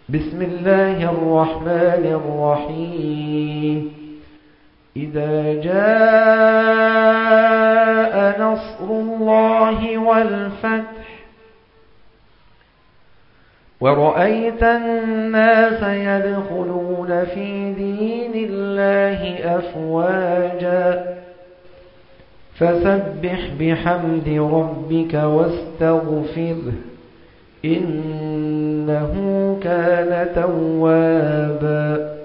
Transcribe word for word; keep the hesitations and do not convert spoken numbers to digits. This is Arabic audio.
بسم الله الرحمن الرحيم إذا جاء نصر الله والفتح ورأيت الناس يدخلون في دين الله أفواجا فسبح بحمد ربك واستغفره إنه كان توابا